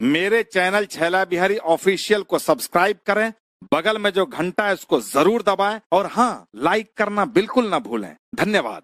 मेरे चैनल छैला बिहारी ऑफिशियल को सब्सक्राइब करें, बगल में जो घंटा है उसको जरूर दबाएं और हाँ, लाइक करना बिल्कुल ना भूलें। धन्यवाद।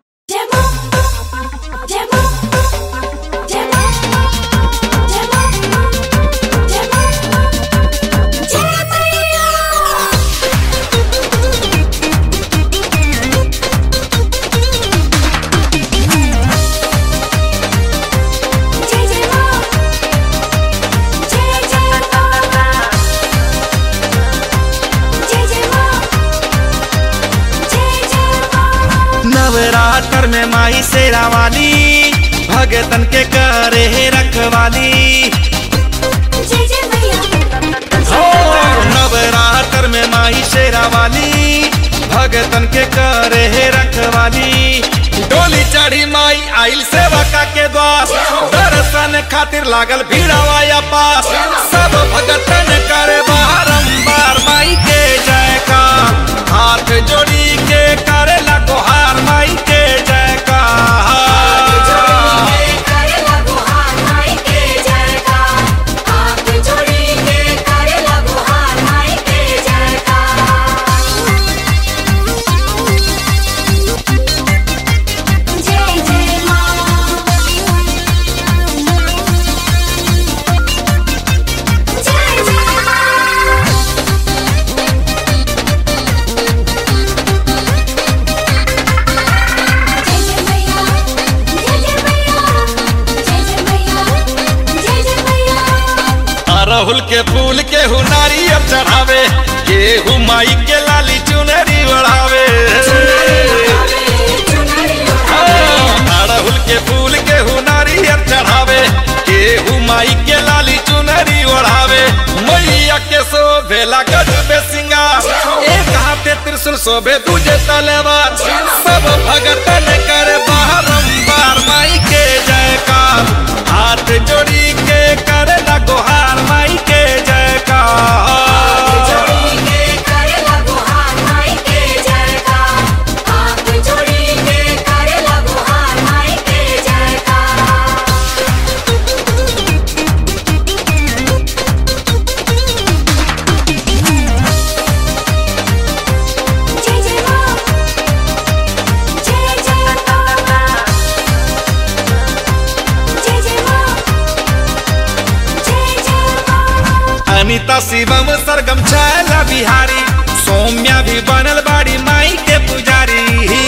नवरात्र में माई शेरा वाली भगतन के करे है रखवाली। नवरात्र में माई शेरा वाली भगतन के करे है रखवाली। डोली चढ़ी माई आइल सेवका के द्वार, दर्शन खातिर लागल भीड़वा या पास। सब भगतन करे बारंबार माई के जयकार, हाथ जोड़ी के करे गुहार माई के जयकार। अरहुल के फूल के नारियल चढ़ावे, केहू माई के लाली चुनरी ओढ़ावे। अरहुल के फूल के नारियल चढ़ावे, केहू माई के लाली चुनरी ओढ़ावे। मैया के शोभेला गजबे सिंगार, एक हाथे त्रिशूल शोभे दूजे तलवार। सब भगतन करे बारंबार माई के जयकार, हाथ जोड़ी के करे गुहार माई के जयकार। अनीता शिवम सरगम छैला बिहारी, सौम्या भी बनल बाड़ी माई के पुजारी।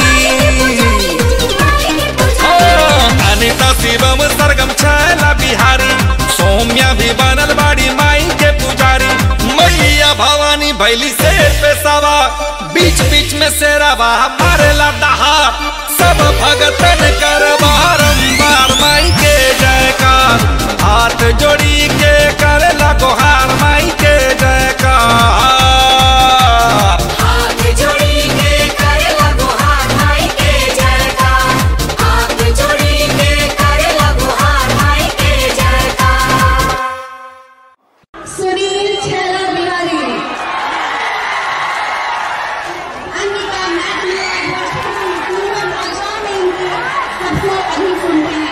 अनीता शिवम सरगम छैला बिहारी, सौम्या भी बनल बाड़ी माई के पुजारी। मैया भवानी भैली शेर पे सवार, बीच बीच में शेरावा मारेला दहार। सब भगतन कर बारंबार माई के जयकार, हाथ जोड़ी के करेला गुहार माई के जयकार। हाथ जोड़ी के करेला गुहार माई के जयकार, हाथ जोड़ी के करेला गुहार माई के जयकार। सुनील छैला बिहारी, अंकिता मैथ्यू, पूनम आजामी, सबको अभी सुनते हैं।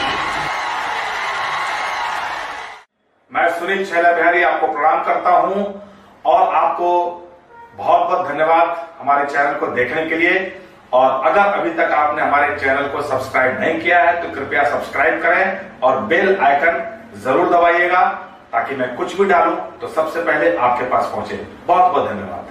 मैं सुनील छैला बिहारी आपको प्रणाम करता हूं और आपको बहुत बहुत धन्यवाद हमारे चैनल को देखने के लिए। और अगर अभी तक आपने हमारे चैनल को सब्सक्राइब नहीं किया है तो कृपया सब्सक्राइब करें और बेल आइकन जरूर दबाइएगा, ताकि मैं कुछ भी डालूं तो सबसे पहले आपके पास पहुंचे। बहुत बहुत धन्यवाद।